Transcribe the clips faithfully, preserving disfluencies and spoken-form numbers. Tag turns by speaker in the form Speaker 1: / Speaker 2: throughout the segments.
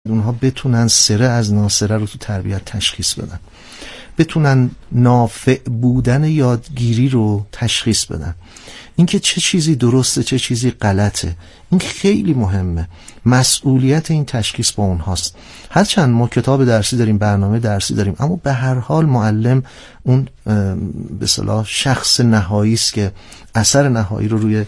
Speaker 1: اونها بتونن سره از ناسره رو تو تربیت تشخیص بدن، بتونن نافع بودن یادگیری رو تشخیص بدن، اینکه چه چیزی درسته چه چیزی غلطه. این خیلی مهمه. مسئولیت این تشخیص با اونهاست. هرچند ما کتاب درسی داریم، برنامه درسی داریم، اما به هر حال معلم اون به اصطلاح شخص نهایی است که اثر نهایی رو روی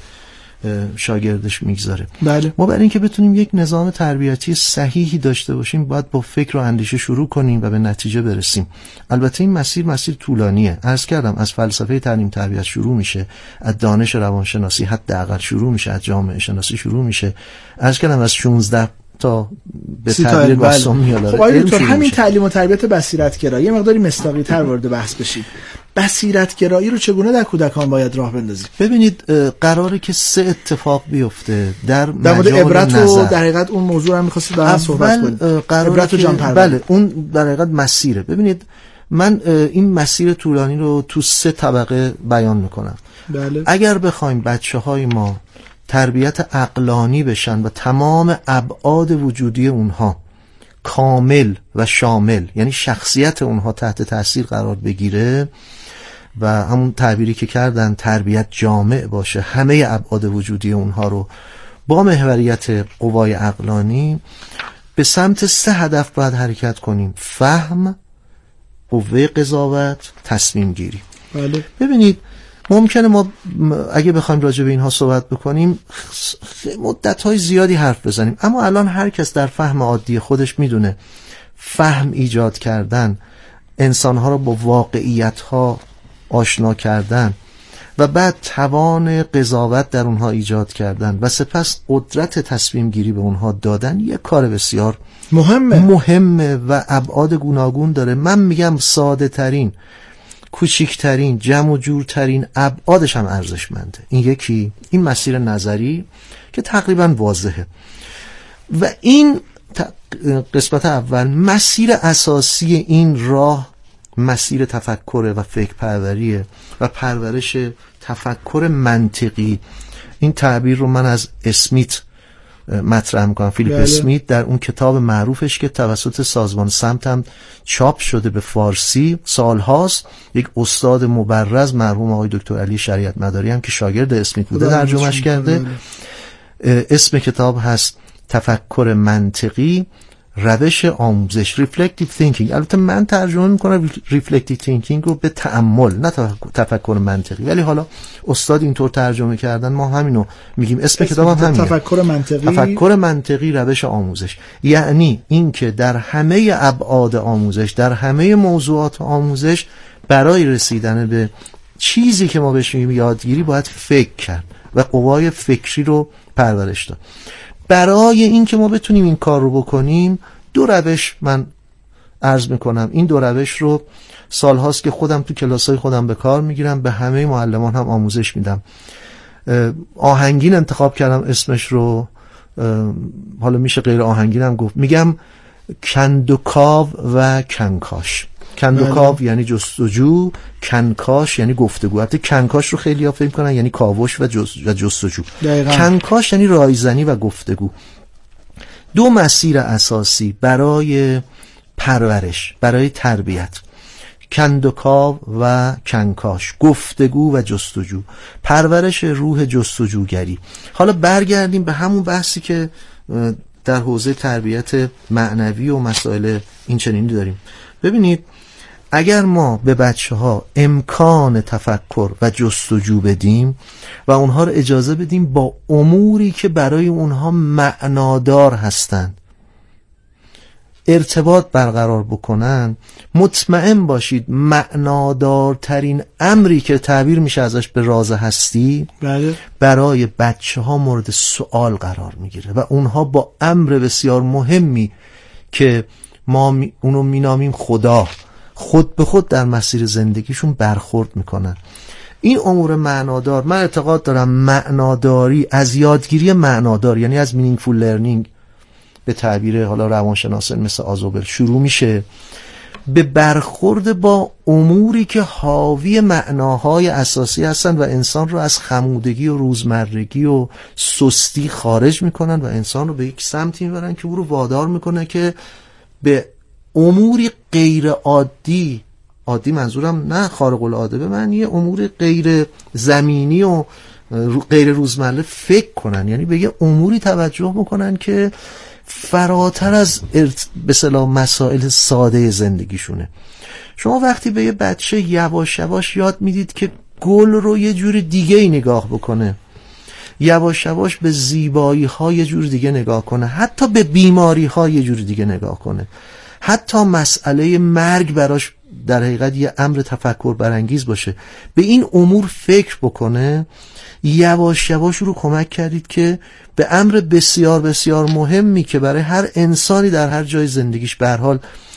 Speaker 1: شاگردش میگذاره.
Speaker 2: بله.
Speaker 1: ما برای اینکه بتونیم یک نظام تربیتی صحیحی داشته باشیم باید با فکر و اندیشه شروع کنیم و به نتیجه برسیم. البته این مسیر مسیر طولانیه. عرض کردم از فلسفه تعلیم تربیت شروع میشه، از دانش روانشناسی حداقل شروع میشه، از جامعه شناسی شروع میشه. عرض کردم از شانزده تا به تعبیر گاستون میاد.
Speaker 2: خب آقای دکتر، همین تعلیم و تربیت بصیرت‌گرایی یه مقداری مصداقی‌تر وارد بحث بشید. بصیرت‌گرایی رو چگونه در کودکان باید راه بندازیم؟
Speaker 1: ببینید قراره که سه اتفاق بیفته در
Speaker 2: در مورد عبرت و در حقیقت اون موضوع هم می‌خواستید در صحبت کنید.
Speaker 1: عبرت و جان پروری. بله، اون در حقیقت مسیره. ببینید من این مسیر طولانی رو تو سه طبقه بیان میکنم.
Speaker 2: بله.
Speaker 1: اگر بخوایم بچه‌های ما تربیت عقلانی بشن و تمام ابعاد وجودی اونها کامل و شامل، یعنی شخصیت اونها تحت تاثیر قرار بگیره و همون تعبیری که کردن تربیت جامع باشه، همه ابعاد وجودی اونها رو با محوریت قوای عقلانی، به سمت سه هدف باید حرکت کنیم: فهم، قوه قضاوت، تصمیم گیری.
Speaker 2: بله.
Speaker 1: ببینید ممکنه ما اگه بخوایم راجع به اینها صحبت بکنیم مدت‌های زیادی حرف بزنیم، اما الان هر کس در فهم عادی خودش میدونه فهم ایجاد کردن، انسانها رو با واقعیت‌ها آشنا کردن و بعد توان قضاوت در اونها ایجاد کردن و سپس قدرت تصمیم گیری به اونها دادن یک کار بسیار
Speaker 2: مهمه
Speaker 1: مهمه و ابعاد گوناگون داره. من میگم ساده ترین، کوچکترین، جمع و جورترین ابعادش هم ارزشمنده. این یکی، این مسیر نظری که تقریبا واضحه. و این قسمت اول، مسیر اساسی این راه مسیر تفکر و فکر پروریه و پرورش تفکر منطقی. این تعبیر رو من از اسمیت مطرح میکنم، فیلیپ
Speaker 2: بله.
Speaker 1: اسمیت در اون کتاب معروفش که توسط سازمان سمت هم چاپ شده به فارسی سالهاست، یک استاد مبرز مرحوم آقای دکتر علی شریعت مداری هم که شاگرد اسمیت بوده ترجمهش کرده. بله. اسم کتاب هست تفکر منطقی، روش آموزش، reflective thinking. البته من ترجمه میکنم reflective thinking رو به تأمل، نه تفکر منطقی، ولی حالا استاد اینطور ترجمه کردن، ما همینو میگیم. اسم کتاب هم همینه،
Speaker 2: تفکر منطقی.
Speaker 1: تفکر منطقی، روش آموزش. یعنی اینکه در همه ابعاد آموزش، در همه موضوعات آموزش، برای رسیدن به چیزی که ما بهش میگیم یادگیری باید فکر کرد و قوای فکری رو پرورش داد. برای این که ما بتونیم این کار رو بکنیم دو روش من عرض میکنم. این دو روش رو سالهاست که خودم تو کلاسای خودم به کار میگیرم، به همه معلمان هم آموزش میدم. آهنگین انتخاب کردم اسمش رو، حالا میشه غیر آهنگین هم گفت. میگم کندوکاو و کنکاش. کندوکاو یعنی جستجو، کنکاش یعنی گفتگو. البته کنکاش رو خیلی ها فکر می‌کنن یعنی کاوش و جز و جستجو. کنکاش یعنی رایزنی و گفتگو. دو مسیر اساسی برای پرورش، برای تربیت: کندوکاو و کنکاش، گفتگو و جستجو، پرورش روح جستجوگری. حالا برگردیم به همون بحثی که در حوزه تربیت معنوی و مسائل این چنینی داریم. ببینید اگر ما به بچه ها امکان تفکر و جستجو بدیم و اونها رو اجازه بدیم با اموری که برای اونها معنادار هستند ارتباط برقرار بکنن، مطمئن باشید معنادارترین امری که تعبیر میشه ازش به راز هستی،
Speaker 2: بله.
Speaker 1: برای بچه ها مورد سوال قرار میگیره و اونها با امر بسیار مهمی که ما می اونو مینامیم خدا، خود به خود در مسیر زندگیشون برخورد میکنن. این امور معنادار، من اعتقاد دارم معناداری از یادگیری معنادار، یعنی از meaningful learning به تعبیر حالا روانشناسان مثل آزوبل شروع میشه به برخورد با اموری که حاوی معناهای اساسی هستند و انسان رو از خمودگی و روزمرگی و سستی خارج میکنن و انسان رو به یک سمتی میبرن که او رو وادار میکنه که به اموری غیر عادی، عادی منظورم نه خارق العاده، به معنی امور غیر زمینی و غیر روزمره فکر کنن، یعنی به یه اموری توجه میکنن که فراتر از ارت... به اصطلاح مسائل ساده زندگیشونه. شما وقتی به یه بچه یواش یواش یاد میدید که گل رو یه جور دیگه ای نگاه بکنه، یواش یواش به زیبایی ها یه جور دیگه نگاه کنه، حتی به بیماری ها یه جور دیگه نگاه کنه، حتی مسئله مرگ براش در حقیقت یه امر تفکر برانگیز باشه، به این امور فکر بکنه، یواش یواش رو کمک کردید که به امر بسیار بسیار مهمی که برای هر انسانی در هر جای زندگیش به هر حال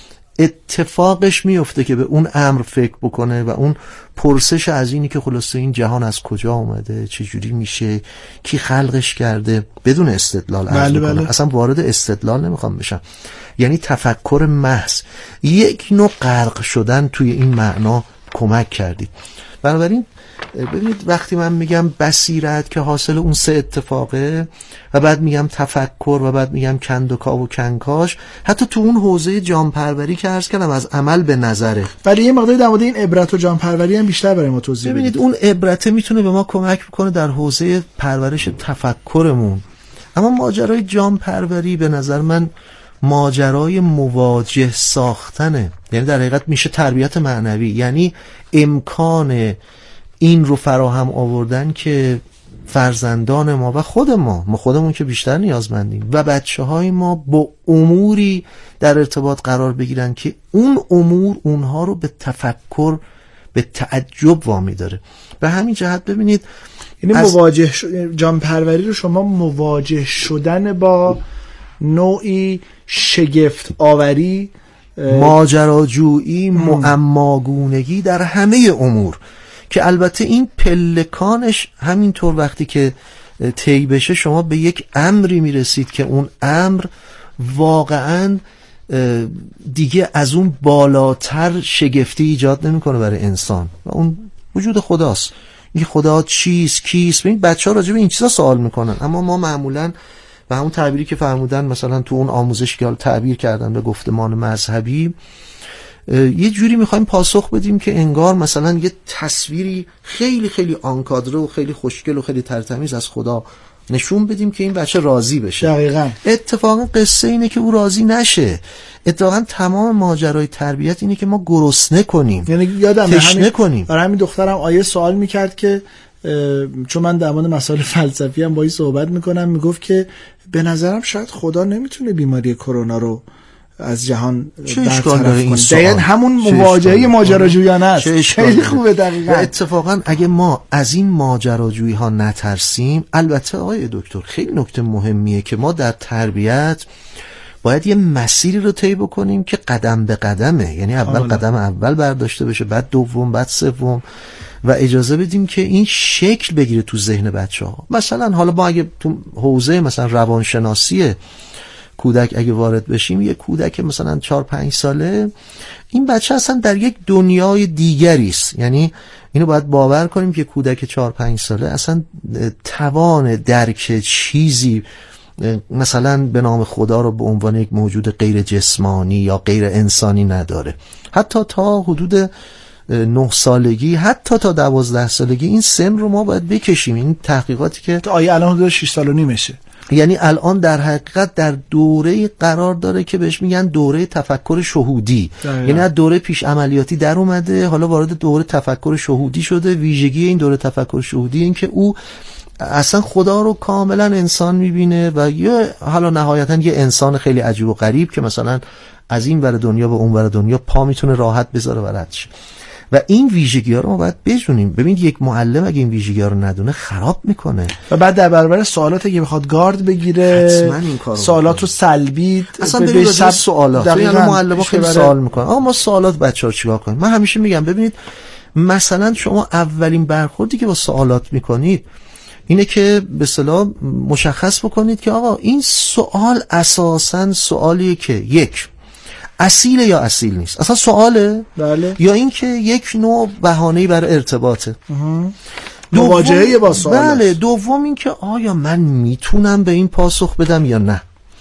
Speaker 1: اتفاقش میفته که به اون امر فکر بکنه و اون پرسش از اینی که خلاصه این جهان از کجا اومده، چه جوری میشه، کی خلقش کرده، بدون استدلال عرض
Speaker 2: بله
Speaker 1: میکنم.
Speaker 2: بله.
Speaker 1: اصلا وارد استدلال نمیخوام بشم، یعنی تفکر محض، یک نوع غرق شدن توی این معنا کمک کردید. بنابراین ببینید وقتی من میگم بصیرت که حاصل اون سه اتفاقه و بعد میگم تفکر و بعد میگم کندوکاو و کنکاش، حتی تو اون حوزه جانپروری که عرض کردم از عمل به نظره،
Speaker 2: ولی یه مقداری در مورد این عبرت و جانپروری هم بیشتر برای ما توضیح بدید.
Speaker 1: ببینید اون عبرت میتونه به ما کمک بکنه در حوزه پرورش تفکرمون، اما ماجرای جانپروری به نظر من ماجرای مواجه ساختنه، یعنی در حقیقت میشه تربیت معنوی، یعنی امکان این رو فراهم آوردن که فرزندان ما و خود ما ما خودمون که بیشتر نیازمندیم و بچه های ما با اموری در ارتباط قرار بگیرن که اون امور اونها رو به تفکر، به تعجب وامی داره. به همین جهت ببینید،
Speaker 2: یعنی مواجه ش... جانپروری رو شما مواجه شدن با نوعی شگفت آوری،
Speaker 1: ماجراجویی، معماگونگی در همه امور، که البته این پلکانش همینطور وقتی که طی بشه شما به یک امری میرسید که اون امر واقعا دیگه از اون بالاتر شگفتی ایجاد نمیکنه برای انسان و اون وجود خداست. این خدا چیست، کیست؟ ببین بچه‌ها راجع به این چیزا سوال میکنن، اما ما معمولاً و همون تعبیری که فرمودن مثلا تو اون آموزش که تعبیر کردن به گفتمان مذهبی، یه جوری میخوایم پاسخ بدیم که انگار مثلا یه تصویری خیلی خیلی آنکادره و خیلی خوشگل و خیلی ترتمیز از خدا نشون بدیم که این بچه راضی بشه.
Speaker 2: دقیقاً.
Speaker 1: اتفاقا قصه اینه که او راضی نشه. اتفاقا تمام ماجرای تربیت اینه که ما گرسنه کنیم،
Speaker 2: یعنی یادم
Speaker 1: تشنه کنیم.
Speaker 2: برای همین دخترم آیه سوال میکرد که چون من در مورد مسائل فلسفی هم باهاش صحبت میکنم، میگفت که به نظرم شاید خدا نمیتونه بیماری کرونا رو از جهان برطرف کنه. دقیقاً همون مواجهه ماجراجویانه است. خیلی خوبه. دقیقاً.
Speaker 1: و اتفاقا اگه ما از این ماجراجویی ها نترسیم، البته آقای دکتر خیلی نکته مهمیه که ما در تربیت باید یه مسیری رو طی بکنیم که قدم به قدمه، یعنی اول آه قدم اول برداشته بشه، بعد دوم، بعد سوم، و اجازه بدیم که این شکل بگیره تو ذهن بچه‌ها. مثلا حالا ما اگه تو حوزه مثلا روانشناسی کودک اگه وارد بشیم، یه کودک مثلا چهار پنج ساله، این بچه اصلا در یک دنیای دیگری است. یعنی اینو باید باور کنیم که کودک چهار پنج ساله اصلا توان درک چیزی مثلا به نام خدا رو به عنوان یک موجود غیر جسمانی یا غیر انسانی نداره. حتی تا حدود نه سالگی، حتی تا دوازده سالگی این سن رو ما باید بکشیم. این تحقیقاتی که
Speaker 2: تا آیه الان حدود شش سال و نیمشه،
Speaker 1: یعنی الان در حقیقت در دوره قرار داره که بهش میگن دوره تفکر شهودی. دقیقا. یعنی از دوره پیش عملیاتی در اومده، حالا وارد دوره تفکر شهودی شده. ویژگی این دوره تفکر شهودی این که او اصلا خدا رو کاملا انسان میبینه و یه حالا نهایتا یه انسان خیلی عجیب و غریب که مثلا از این ور دنیا به اون ور دنیا پا میتونه راحت بذاره و رد شه. و این ویژگی ها رو ما باید بدونیم. ببین یک معلم اگه این ویژگی ها رو ندونه خراب میکنه
Speaker 2: و بعد در برابر سوالات که بخواد گارد بگیره، سوالات رو سلبی
Speaker 1: اصلا به سب... سوالات یعنی معلم ها خیلی سوال میکنن. اما ما سوالات بچه‌ها چیکار کنیم؟ من همیشه میگم ببینید مثلا شما اولین برخوردی که با سوالات میکنید اینه که به اصطلاح مشخص بکنید که آقا این سوال اساساً سوالیه که یک، اصیل یا اصیل نیست، اصلا سواله.
Speaker 2: بله.
Speaker 1: یا اینکه یک نوع بهانه‌ای برای ارتباطه،
Speaker 2: مواجهه با سوال.
Speaker 1: بله. دوم اینکه آیا من میتونم به این پاسخ بدم یا نه.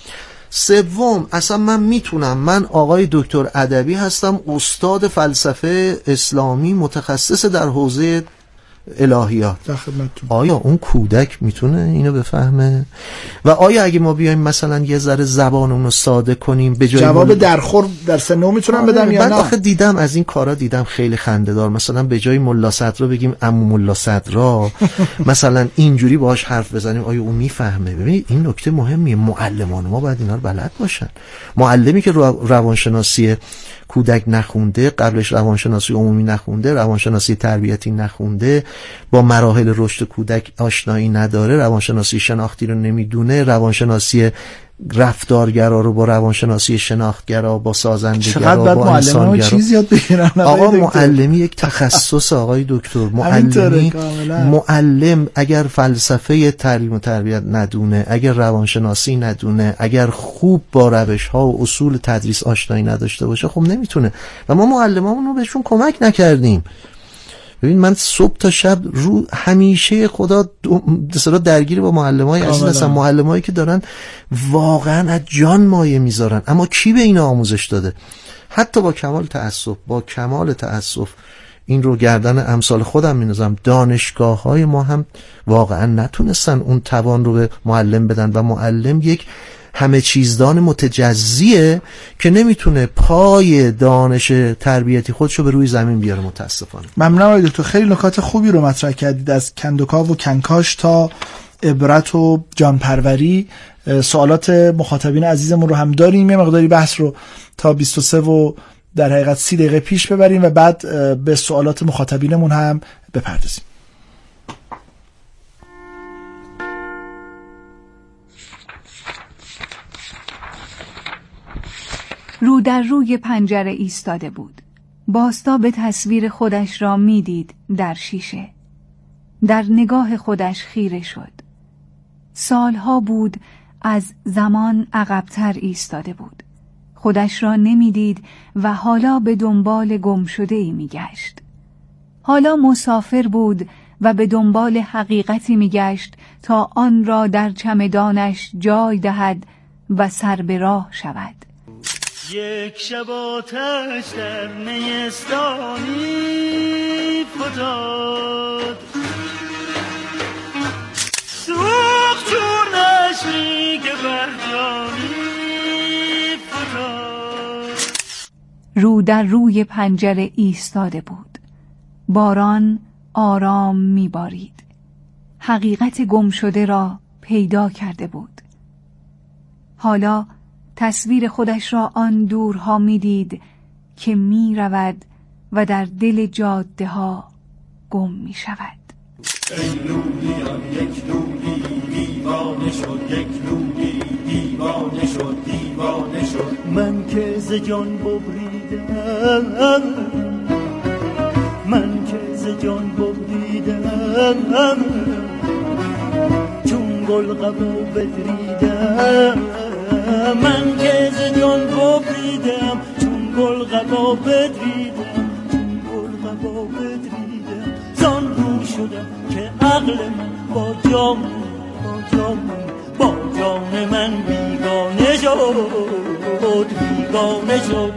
Speaker 1: سوم اصلا من میتونم، من آقای دکتر ادبی هستم، استاد فلسفه اسلامی، متخصص در حوزه الهیات، آیا اون کودک میتونه اینو بفهمه؟ و آیا اگه ما بیایم مثلا یه ذره زبانمون رو ساده کنیم به جای
Speaker 2: جواب
Speaker 1: مل...
Speaker 2: درخور در سنو میتونم بدم یا
Speaker 1: نه؟
Speaker 2: نه؟
Speaker 1: آخه دیدم از این کارا، دیدم خیلی خنده‌دار، مثلا به جای ملا صدرا بگیم عمو ملا صدرا، مثلا اینجوری باهاش حرف بزنیم، آیا اون میفهمه؟ ببین این نکته مهمیه، معلمان ما باید اینا رو بلد باشن. معلمی که رو... روانشناسی کودک نخونده، قبلش روانشناسی عمومی نخونده، روانشناسی تربیتی نخونده، با مراحل رشد کودک آشنایی نداره، روانشناسی شناختی رو نمیدونه، روانشناسی رفتارگرا رو با روانشناسی شناختگرا، با سازندگرا، با انسانگرا
Speaker 2: چیز یاد بگیرن.
Speaker 1: آقا معلمی یک تخصص آقای دکتر. معلمی معلم اگر فلسفه تعلیم و تربیت ندونه، اگر روانشناسی ندونه، اگر خوب با روش ها و اصول تدریس آشنایی نداشته باشه، خب نمیتونه. و ما معلمامون رو بهشون کمک نکردیم. ببین من صبح تا شب رو همیشه خدا دسرا درگیر با معلمای عزیز هستم، معلمایی که دارن واقعا از جان مایه میذارن، اما کی به اینا آموزش داده؟ حتی با کمال تأسف، با کمال تأسف این رو گردن امثال خودم می‌نازم، دانشگاه‌های ما هم واقعا نتونستن اون توان رو به معلم بدن و معلم یک همه چیزدان متجزیه که نمیتونه پای دانش تربیتی خودشو به روی زمین بیاره. متاسفانه.
Speaker 2: ممنونم آقای دکتر، خیلی نکات خوبی رو مطرح کردید، از کندوکاو و کنکاش تا عبرت و جانپروری. سوالات مخاطبین عزیزمون رو هم داریم، یه مقداری بحث رو تا بیست و سه و در حقیقت سی دقیقه پیش ببریم و بعد به سوالات مخاطبینمون هم بپردازیم.
Speaker 3: رو در روی پنجره ایستاده بود. باستا به تصویر خودش را میدید در شیشه. در نگاه خودش خیره شد. سالها بود از زمان عقب‌تر ایستاده بود. خودش را نمیدید و حالا به دنبال گم شده‌ای میگشت. حالا مسافر بود و به دنبال حقیقتی میگشت تا آن را در چمدانش جای دهد و سر به راه شود.
Speaker 4: یک شب آتش در نیستانی فتاد، سوخت چون نشمی که بهجانی فتاد.
Speaker 3: رو در روی پنجره ایستاده بود. باران آرام میبارید. حقیقت گم شده را پیدا کرده بود. حالا تصویر خودش را آن دورها میدید که می رود و در دل جاده ها گم می شود.
Speaker 4: ای لولیان یک لولی دیوانه شد، یک لولی دیوانه شد، دیوانه شد. من که ز جان ببریدم، من که ز جان ببریدم، چون گل قبا بدریدم. من که ز جان ببریدم، چون گل قبا بدریدم، چون گل قبا بدریدم. زان رو شدم که عقل من با جان با جان با جان من بیگانه شد، بیگانه شد.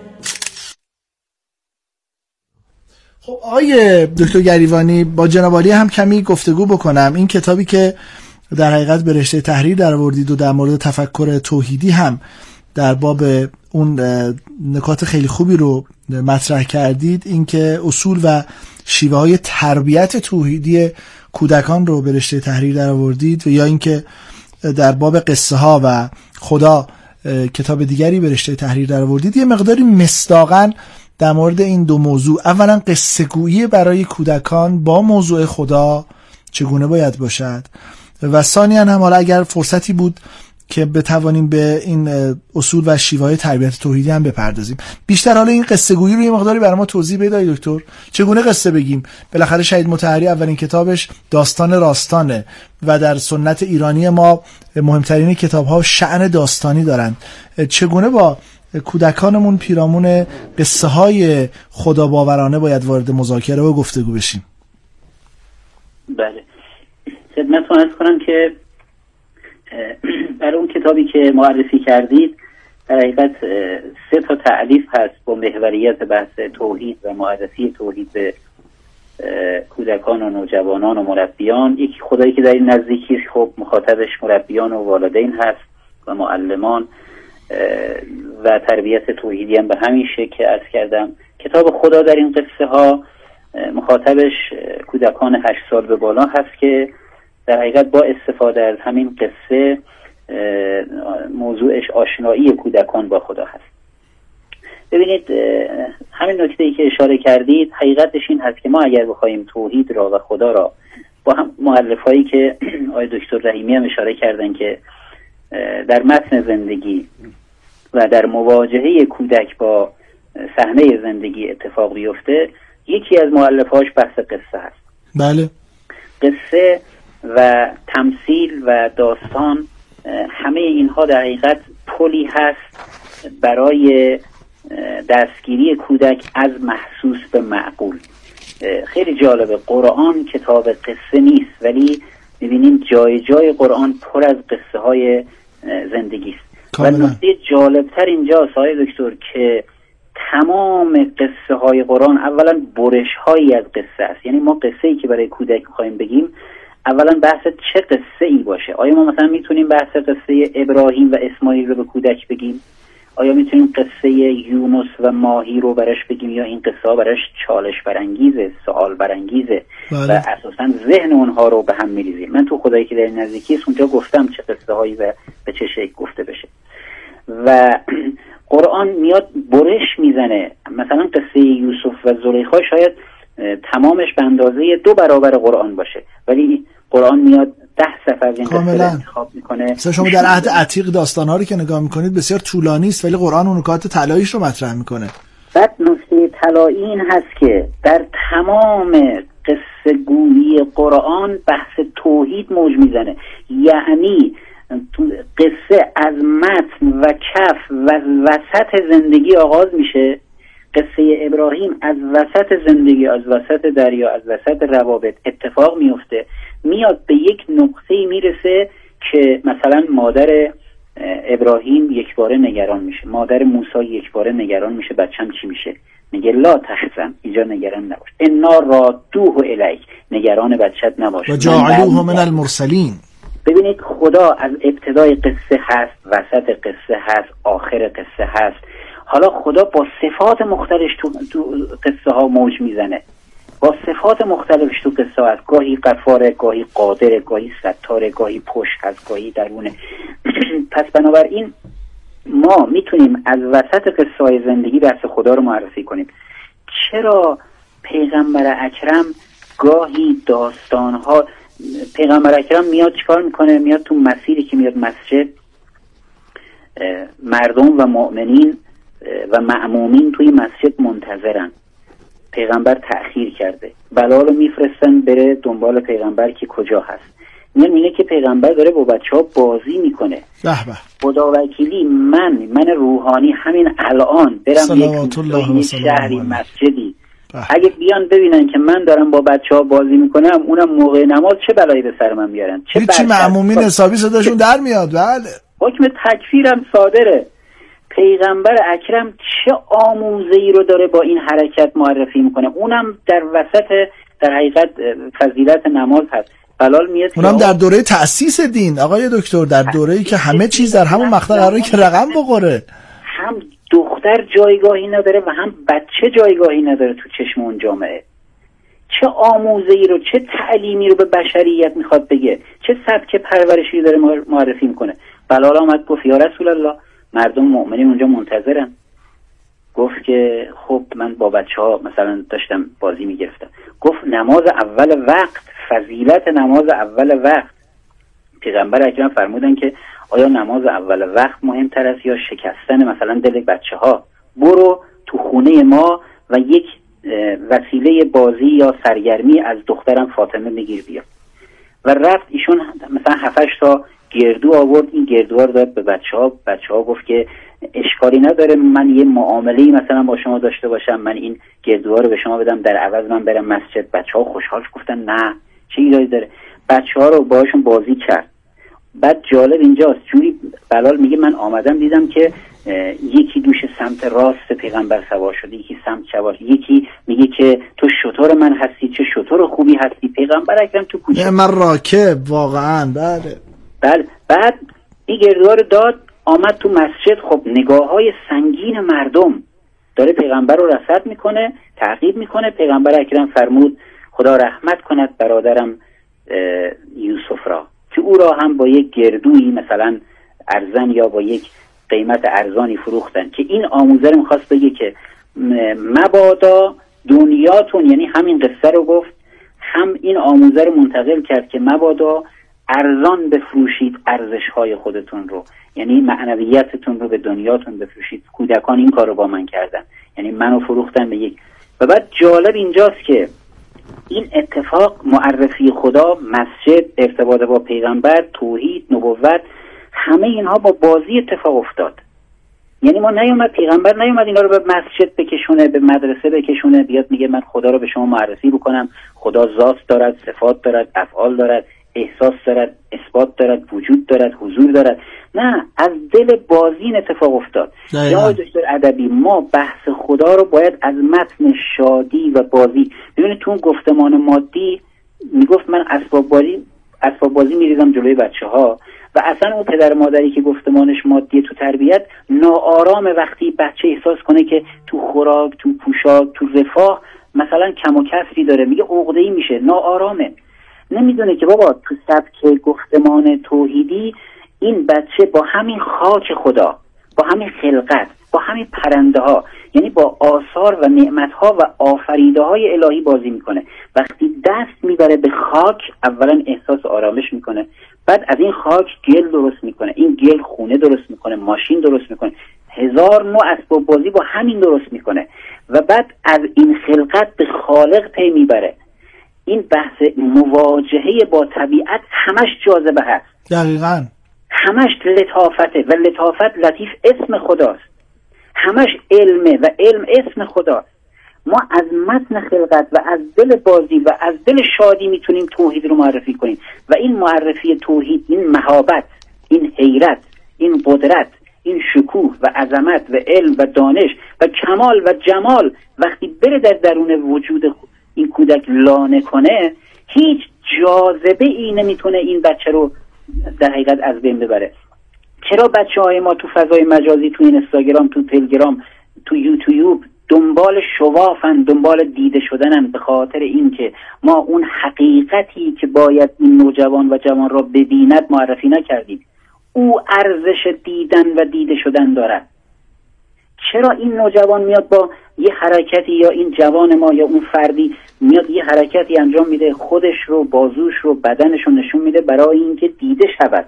Speaker 2: خب آقای دکتر گریوانی، با جناب عالی هم کمی گفتگو بکنم. این کتابی که در حقیقت به رشته تحریر در آوردید و در مورد تفکر توحیدی هم در باب اون نکات خیلی خوبی رو مطرح کردید، این که اصول و شیوه های تربیت توحیدی کودکان رو به رشته تحریر در آوردید، و یا اینکه در باب قصه ها و خدا کتاب دیگری به رشته تحریر در آوردید. یه مقداری مصداقاً در مورد این دو موضوع، اولا قصه گویی برای کودکان با موضوع خدا چگونه باید باشد، و ثانیاً هم حالا اگر فرصتی بود که بتوانیم به این اصول و شیوه‌های تربیت توحیدی هم بپردازیم. بیشتر حالا این قصه گویی رو یه مقداری برای ما توضیح بدید دکتر. چگونه قصه بگیم؟ بالاخره شهید مطهری اولین کتابش داستان راستانه و در سنت ایرانی ما مهمترین کتاب‌ها شأن داستانی دارند. چگونه با کودکانمون پیرامون قصه های خدا باورانه باید وارد مذاکره و گفتگو بشیم.
Speaker 5: بله، خدمتتون عرض کنم که برای اون کتابی که معرفی کردید در حقیقت سه تا تألیف هست با محوریت بحث توحید و معرفی توحید به کودکان و نوجوانان و مربیان. یکی خدایی که در این نزدیکی خب مخاطبش مربیان و والدین هست و معلمان و تربیت توحیدی هم به همین شکل که عرض کردم. کتاب خدا در این قصه ها مخاطبش کودکان هشت سال به بالا هست که در حقیقت با استفاده از همین قصه موضوعش آشنایی کودکان با خدا هست. ببینید همین نکته‌ای که اشاره کردید حقیقتش این هست که ما اگر بخوایم توحید را و خدا را با هم مؤلفهایی که آقای دکتر رحیمی هم اشاره کردن که در متن زندگی و در مواجهه کودک با صحنه زندگی اتفاق بیفته، یکی از مؤلفهاش بحث قصه هست.
Speaker 2: بله.
Speaker 5: قصه و تمثیل و داستان همه اینها در حقیقت پلی هست برای دستگیری کودک از محسوس به معقول. خیلی جالبه، قرآن کتاب قصه نیست ولی میبینیم جای جای قرآن پر از قصه های زندگی است. و نکته جالبتر اینجاست آقای دکتر که تمام قصه های قرآن اولا برش هایی از قصه است. یعنی ما قصه ای که برای کودک میخوایم بگیم اولا بحث چه قصه ای باشه. آیا ما مثلا میتونیم بحث قصه ابراهیم و اسماعیل رو به کودک بگیم؟ آیا میتونیم قصه یونس و ماهی رو براش بگیم یا این قصه ها براش چالش برانگیزه، سوال برانگیزه و اساسا ذهن اونها رو به هم میریزه؟ من تو خدایی که در نزدیکی است اونجا گفتم چه قصه هایی و به چه شکل گفته بشه. و قرآن میاد برش میزنه. مثلا قصه یوسف و زلیخا شاید تمامش به اندازه دو برابر قرآن باشه ولی قرآن میاد ده صفحه از این قصه انتخاب میکنه.
Speaker 2: مثلا شما در عهد عتیق داستان‌ها رو که نگاه میکنید بسیار طولانی است ولی قرآن اون نکات طلاییش رو مطرح میکنه.
Speaker 5: بعد نکته طلایی این هست که در تمام قصه گویی قرآن بحث توحید موج میزنه. یعنی قصه از متن و کف و وسط زندگی آغاز میشه. قصه ابراهیم از وسط زندگی، از وسط دریا، از وسط روابط اتفاق میفته، میاد به یک نقطه‌ای میرسه که مثلا مادر ابراهیم یک باره نگران میشه، مادر موسی یک باره نگران میشه بچم چی میشه، میگه لا تحزن، اینجا نگران نباش، انا رادوه الیک، نگران بچت نباش،
Speaker 2: و جاعلوه من المرسلین.
Speaker 5: ببینید خدا از ابتدای قصه هست، وسط قصه هست، آخر قصه هست. حالا خدا با صفات مختلفش تو, تو قصه ها موج میزنه، با صفات مختلفش تو قصه هست. گاهی غفاره، گاهی قادره، گاهی ستاره، گاهی پشت هست، گاهی درونه. پس بنابراین ما میتونیم از وسط قصه های زندگی بحث خدا رو معرفی کنیم. چرا پیغمبر اکرم گاهی داستان ها، پیغمبر اکرم میاد چیکار میکنه؟ میاد تو مسیری که میاد مسجد، مردم و مؤمنین و مأمومین توی مسجد منتظرن، پیغمبر تأخیر کرده، بلال رو میفرستن بره دنبال پیغمبر که کجا هست. میگن اینه که پیغمبر داره با بچه ها بازی میکنه. خدا وکیلی من من روحانی همین الان برم یک شهری مسجدی بح. اگه بیان ببینن که من دارم با بچه ها بازی میکنم، اونم موقع نماز، چه بلایی به سر من بیارن؟ چه
Speaker 2: هیچی مأمومین حسابی صداشون در میاد. بله،
Speaker 5: حکم تکفیرم صادره. پیغمبر اکرم چه آموزه‌ای رو داره با این حرکت معرفی میکنه، اونم در وسط در حقیقت فضیلت نماز هست. بلال میاد
Speaker 2: اونم در دوره تأسیس دین آقای دکتر، در دوره‌ای که همه چیز در همون مقطع قراره که رقم بخوره.
Speaker 5: هم دختر جایگاهی نداره و هم بچه جایگاهی نداره تو چشم اون جامعه. چه آموزه‌ای رو، چه تعلیمی رو به بشریت میخواد بگه، چه سبک پرورشی داره معرفی میکنه. بلال آمد گفت یا رسول الله، مردم مؤمنین اونجا منتظرن. گفت که خب من با بچه ها مثلا داشتم بازی میگرفتم. گفت نماز اول وقت، فضیلت نماز اول وقت. پیغمبر اکرم فرمودن که آیا نماز اول وقت مهمتر است یا شکستن مثلا دل بچه ها؟ برو تو خونه ما و یک وسیله بازی یا سرگرمی از دخترم فاطمه بگیر بیا. و رفت ایشون مثلا هفتش تا گردو آورد، این گردوها رو داد به بچه ها. بچه ها گفت که اشکالی نداره من یه معامله‌ای مثلا با شما داشته باشم، من این گردوها رو به شما بدم در عوض من برم مسجد. بچه‌ها خوشحال گفتن نه چه ایرادی داره. بچه‌ها رو باهاشون بازی کرد. بعد جالب اینجاست، جوری بلال میگه من آمدم دیدم که یکی دوش سمت راست پیغمبر سوار شده، یکی سمت چپ، یکی میگه که تو شتر من هستی، چه شتر خوبی هستی. پیغمبر اکرم تو کوچه
Speaker 2: من راکب واقعا. بله
Speaker 5: بله. بعد این گردوها رو داد، آمد تو مسجد. خب نگاه‌های سنگین مردم داره پیغمبر رو رصد میکنه، تعقیب میکنه. پیغمبر اکرم فرمود خدا رحمت کند برادرم یوسف را که او را هم با یک گردویی مثلا ارزن یا با یک قیمت ارزانی فروختن. که این آموزه رو میخواست بگه که مبادا دنیاتون، یعنی همین قصه رو گفت، هم این آموزه رو منتقل کرد که مبادا ارزان بفروشید ارزش‌های خودتون رو، یعنی معنویتتون رو به دنیاتون بفروشید. کودکان این کار رو با من کردن، یعنی منو فروختن به یک. و بعد جالب اینجاست که این اتفاق معرفی خدا، مسجد، ارتباط با پیغمبر، توحید، نبوت، همه اینها با بازی اتفاق افتاد. یعنی ما نیومد پیغمبر نیومد اینا رو به مسجد بکشونه، به مدرسه بکشونه، بیاد میگه من خدا رو به شما معرفی بکنم. خدا ذات دارد، صفات دارد، افعال دارد، احساس دارد، اثبات دارد، وجود دارد، حضور دارد. نه، از دل بازی این اتفاق افتاد. یا دکتر ادبی ما بحث خدا رو باید از متن شادی و بازی. ببینید تو گفتمان مادی میگفت من اسباب بازی اسباب بازی میریزم جلوی بچه‌ها و اصلا اون پدر مادری که گفتمانش مادی تو تربیت ناآرام وقتی بچه احساس کنه که تو خوراک، تو پوشاک، تو رفاه مثلا کم و کسری داره، میگه عقده‌ای میشه، ناآرامه. نمیدونه که بابا تو سبک گفتمان توحیدی این بچه با همین خاک خدا، با همین خلقت، با همین پرنده ها، یعنی با آثار و نعمت ها و آفریده های الهی بازی میکنه. وقتی دست میبره به خاک اولا احساس آرامش میکنه، بعد از این خاک گل درست میکنه، این گل خونه درست میکنه، ماشین درست میکنه، هزار نوع اسباب بازی با همین درست میکنه و بعد از این خلقت به خالق پی میبره. این بحث مواجهه با طبیعت همش جاذبه هست،
Speaker 2: دقیقاً
Speaker 5: همش لطافته و لطافت لطیف اسم خداست، همش علمه و علم اسم خداست. ما از متن خلقت و از دل بازی و از دل شادی میتونیم توحید رو معرفی کنیم و این معرفی توحید، این مهابت، این حیرت، این قدرت، این شکوه و عظمت و علم و دانش و کمال و جمال وقتی بره در درون وجود این کودک لانه کنه، هیچ جاذبه ای نمیتونه این بچه رو در حقیقت از بین ببره. چرا بچه های ما تو فضای مجازی، تو اینستاگرام، تو تلگرام، تو یوتیوب دنبال شوافن، دنبال دیده شدنن؟ به خاطر اینکه ما اون حقیقتی که باید این نوجوان و جوان را ببیند معرفی نکردیم. او ارزش دیدن و دیده شدن دارد. چرا این نوجوان میاد با یه حرکتی، یا این جوان ما یا اون فردی میاد یه حرکتی انجام میده، خودش رو، بازوش رو، بدنش رو نشون میده برای اینکه دیده شود؟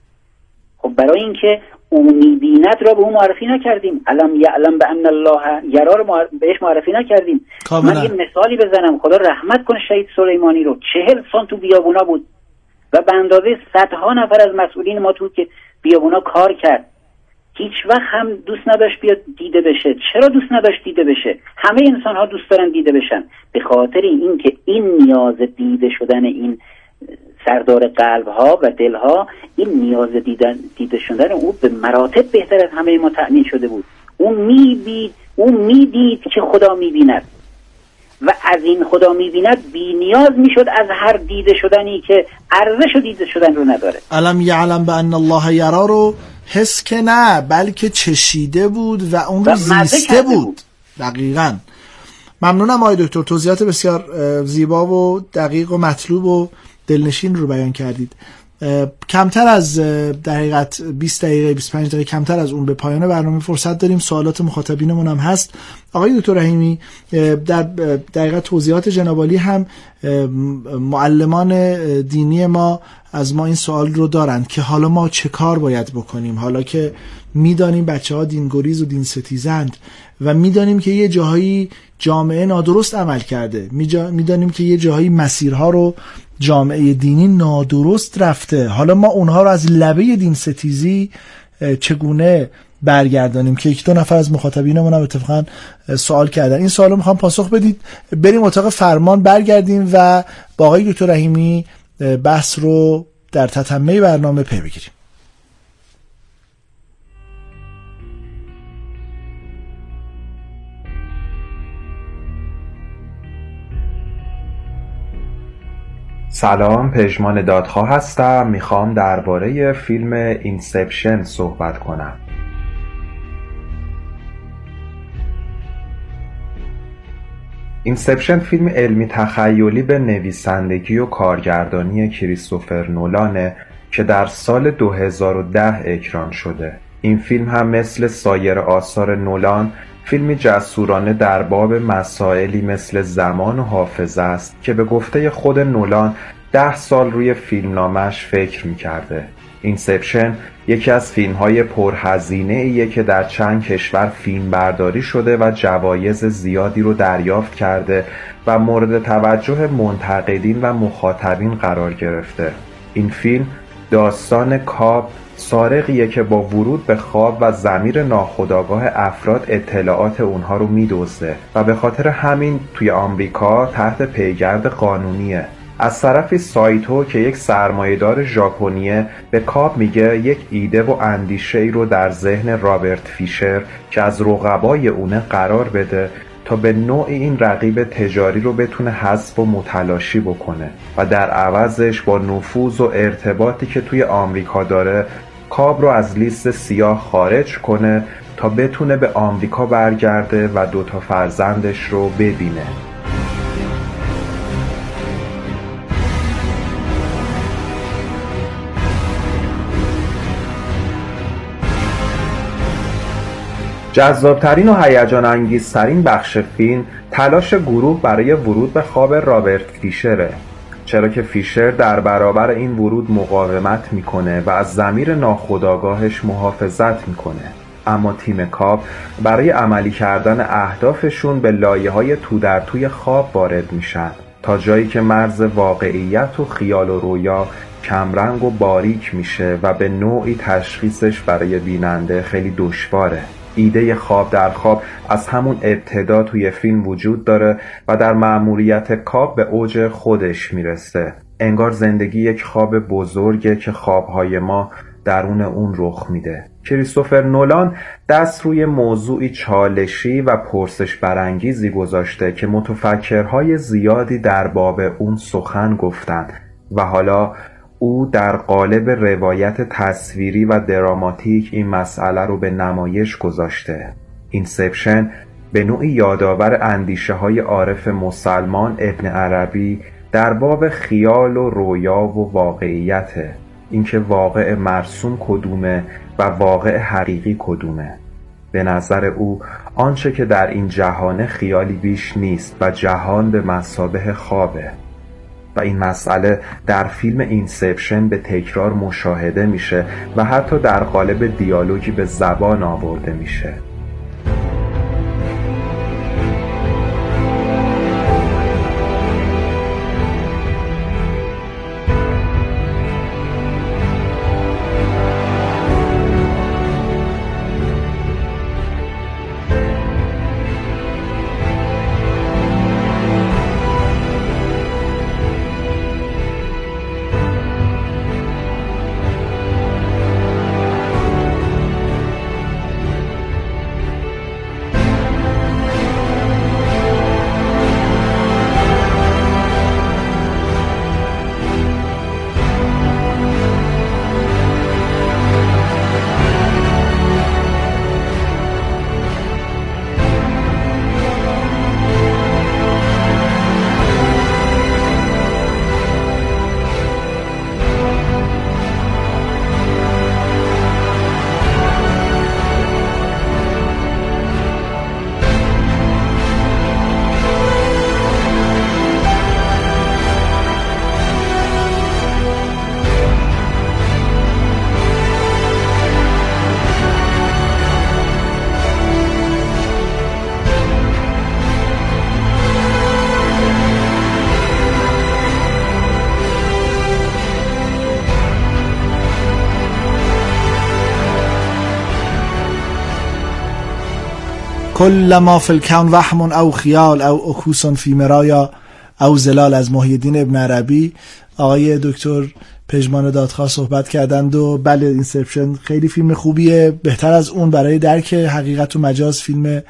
Speaker 5: خب برای اینکه او میبیند را به اون معرفی نکردیم. علم یعلم بان الله یرا رو معرف... بهش معرفی نکردیم. کاملا. من یه مثالی بزنم، خدا رحمت کنه شهید سلیمانی رو، چهل سال تو بیابونا بود و به اندازه صدها نفر از مسئولین ما تو که بیابونا کار کرد. هیچ وقت هم دوست نداشت بیاد دیده بشه. چرا دوست نداشت دیده بشه؟ همه انسان ها دوست دارن دیده بشن، به خاطر اینکه این نیاز دیده شدن این سردار قلب ها و دل ها، این نیاز دیدن دیده شدن او به مراتب بهتر از همه ما تأمین شده بود. اون میبید اون میدید که خدا میبیند و از این خدا میبیند بی نیاز میشد از هر دیده شدنی که ارزش و دیده شدن رو نداره.
Speaker 2: علم یعلم بان الله یرا رو حس که نه، بلکه چشیده بود و اون رو زیسته بود. بود دقیقاً. ممنونم آقای دکتر، توضیحات بسیار زیبا و دقیق و مطلوب و دلنشین رو بیان کردید. کمتر از در حقیقت بیست دقیقه بیست و پنج دقیقه کمتر از اون به پایان برنامه فرصت داریم. سوالات مخاطبینمون هم هست. آقای دکتر رحیمی، در دقیقت توضیحات جناب عالی هم معلمان دینی ما از ما این سوال رو دارند که حالا ما چه کار باید بکنیم، حالا که میدانیم بچه ها دینگریز و دین ستیزند و میدانیم که یه جاهایی جامعه نادرست عمل کرده، میدانیم که یه جاهایی مسیرها رو جامعه دینی نادرست رفته، حالا ما اونها رو از لبه دین ستیزی چگونه برگردانیم که یک دو نفر از مخاطبینمون هم اتفاقا سوال کردن. این سوالو میخوام پاسخ بدید، بریم اتاق فرمان برگردیم و با آقای دکتر رحیمی بحث رو در تتمه برنامه پی بگیریم.
Speaker 6: سلام، پژمان دادخواه هستم. میخوام درباره فیلم اینسپشن صحبت کنم. اینسپشن فیلم علمی تخیلی به نویسندگی و کارگردانی کریستوفر نولانه که در سال دو هزار و ده اکران شده. این فیلم هم مثل سایر آثار نولان فیلمی جسورانه در باب مسائلی مثل زمان و حافظه است که به گفته خود نولان ده سال روی فیلمنامش فکر می‌کرده. اینسپشن یکی از فیلم‌های پرهزینه‌ایه که در چند کشور فیلم برداری شده و جوایز زیادی رو دریافت کرده و مورد توجه منتقدین و مخاطبین قرار گرفته. این فیلم داستان کاب، سارقیه که با ورود به خواب و ضمیر ناخودآگاه افراد اطلاعات اونها رو میدزده و به خاطر همین توی آمریکا تحت پیگرد قانونیه. از طرفی سایتو که یک سرمایه‌دار ژاپنیه به کاب میگه یک ایده و اندیشه ای رو در ذهن رابرت فیشر که از رقبای اونه قرار بده تا به نوعی این رقیب تجاری رو بتونه حذف و متلاشی بکنه و در عوضش با نفوذ و ارتباطی که توی آمریکا داره کاب رو از لیست سیاه خارج کنه تا بتونه به آمریکا برگرده و دوتا فرزندش رو ببینه. جذابترین و هیجان انگیزترین بخش فیلم تلاش گروه برای ورود به خواب رابرت فیشره، چرا که فیشر در برابر این ورود مقاومت میکنه و از ضمیر ناخودآگاهش محافظت میکنه. اما تیم کاب برای عملی کردن اهدافشون به لایه‌های تو در توی خواب وارد میشن تا جایی که مرز واقعیت و خیال و رویا کمرنگ و باریک میشه و به نوعی تشخیصش برای بیننده خیلی دشواره. ایده خواب در خواب از همون ابتدا توی فیلم وجود داره و در مأموریت کاب به اوج خودش میرسه. انگار زندگی یک خواب بزرگه که خوابهای ما درون اون رخ میده. کریستوفر نولان دست روی موضوعی چالشی و پرسش برانگیزی گذاشته که متفکرهای زیادی در باب اون سخن گفتند و حالا او در قالب روایت تصویری و دراماتیک این مسئله رو به نمایش گذاشته. اینسپشن به نوعی یادآور اندیشه های عارف مسلمان ابن عربی در باب خیال و رویا و واقعیته، اینکه واقع مرسوم کدومه و واقع حقیقی کدومه. به نظر او آنچه که در این جهان خیالی بیش نیست و جهان به مثابه خوابه و این مسئله در فیلم اینسپشن به تکرار مشاهده میشه و حتی در قالب دیالوگی به زبان آورده میشه.
Speaker 2: کل ما فی الکون وهم او خیال او عکوس فی مرایا او زلال از محی الدین ابن عربی. آقای دکتر پژمان دادخواه صحبت کردند و بله اینسپشن خیلی فیلم خوبیه، بهتر از اون برای درک حقیقت و مجاز فیلم